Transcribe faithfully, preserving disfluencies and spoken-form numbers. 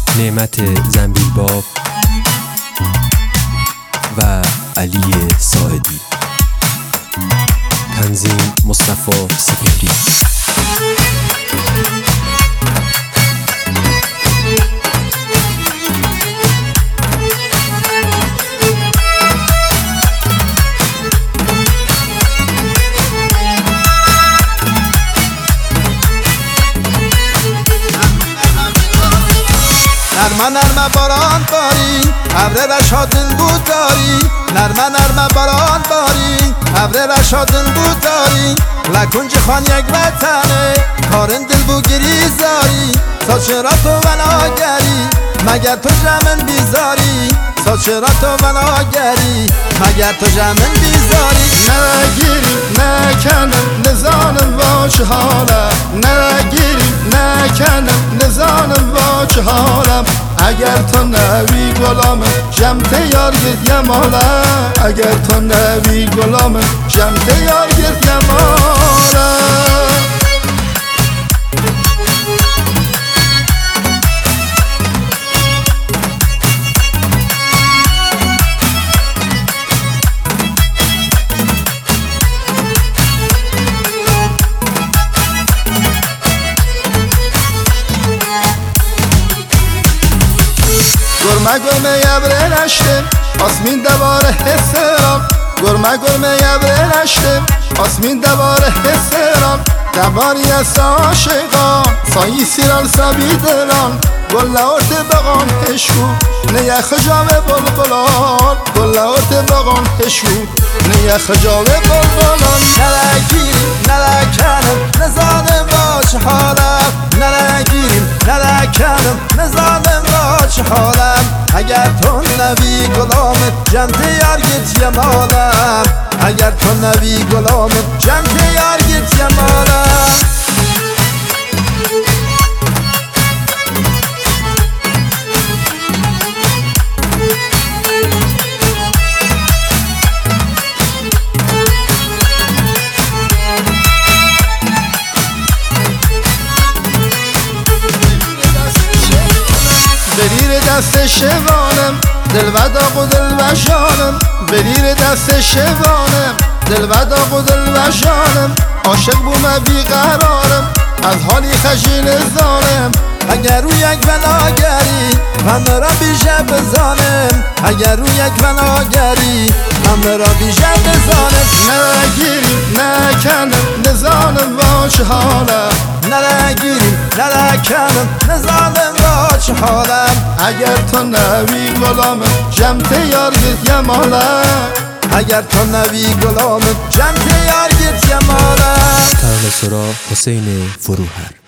نعمت زنبیل باب و علی ساعدی. تنظیم مصطفی سپهری. نرمه نرمه باران باری ابر رشا دل بود داری، نرمه نرمه باران باری ابر رشا دل بود داری. لکنج خان یک وطنه کارن دل بو گریزاری، تا چرا تو وناگری مگر تو جمن بیزاری، تا چرا تو وناگری مگر تو جمن بیزاری. نگیری نکنم نزانم واش حالم، نگیری نکنم نزانم واش حالم. اگر تو نوی گلامم جمت یار گرد یمالم، اگر تو نوی گلامم جمت یار گرد یمالم. گرمه گرمه یبره نشته آسمین دواره حسرم، گرمه گرمه یبره نشته آسمین دواره حسرم. دباری از عاشقان سایی سیرال سبی دلان، گل لورد بغان هشو نیخ جاوه بلبلان، گل لورد بغان هشو نیخ جاوه بلبلان. نلگیریم نلکنم نزانم باش حالم، نلگیریم نلکنم نزانم باش حالم. اگر تو نوی گلامت جمت یار گیت یمالم، اگر تو نوی گلامت جمت یار گیت یمالم. بریر دست شوانم دل و داغ و دل و جانم، بریر دست شوانم دل و داغ و دل و جانم. عاشق بوم بیقرارم از حالی خجیل زانم، اگر رو یک وناگری همه را بیشه بزانم، اگر رو یک وناگری همه را بیشه بزانم. نگیریم نکنم نزانم واش حالم، نلگیریم نلکنم نزانم باش حالم. اگر تو نوی گلامم جمت یار گرد یمالم، اگر تو نوی گلامت جمت یار گیت یمالم. ترانه سرا حسین فروهر.